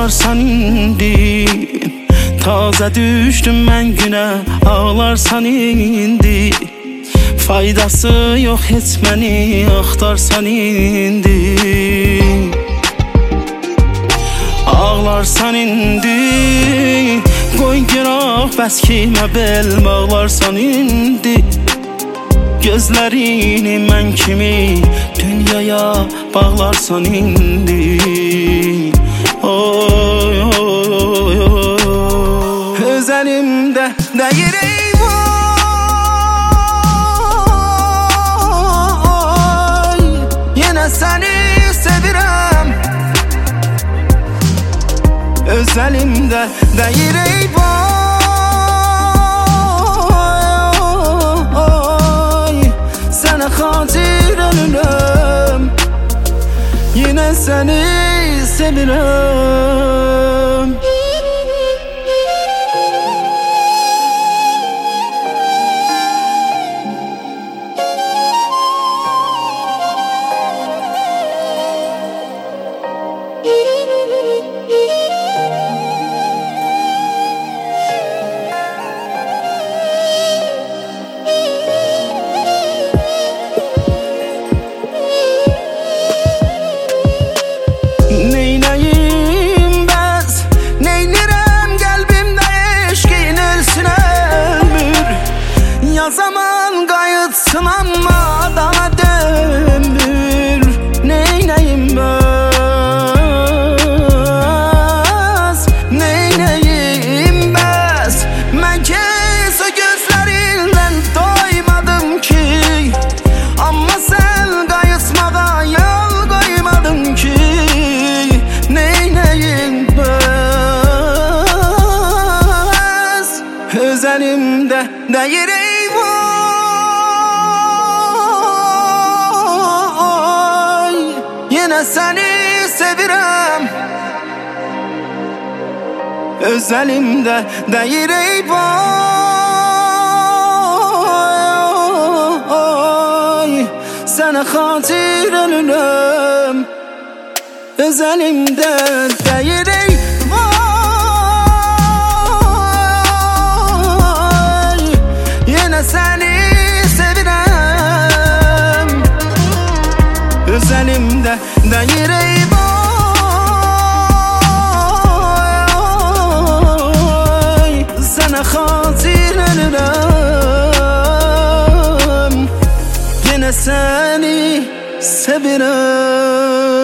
ağlarsan indi. Taze düştüm ben güne, ağlarsan indi. Faydası yok etmeni, axtarsan indi. Ağlarsan indi, qoy günah bəs kimə bel bağlarsan indi. Gözlərini mən kimi dünyaya bağlarsan indi. Oy oy oy oy, öz əlimdə deyir eyvay. Yenə səni sevirəm, öz əlimdə deyir eyvay. Sənə xatir ölürəm, yenə səni sevirəm. Zaman qayıtsın amma daha dönmür. Neynəyim bəs, neynəyim bəs. Mən kes o gözlərindən doymadım ki, amma sən qayıtmağa yol qoymadın ki. Neynəyim bəs, öz əlimdə deyir yenə səni sevirəm, öz əlimdə deyir eyvay. Sənə xatir ölürəm, öz əlimdə deyir eyvay. Yenə səni sevirəm, öz əlimdə deyir eyvay. Sənə xatir ölürəm, yenə səni sevirəm.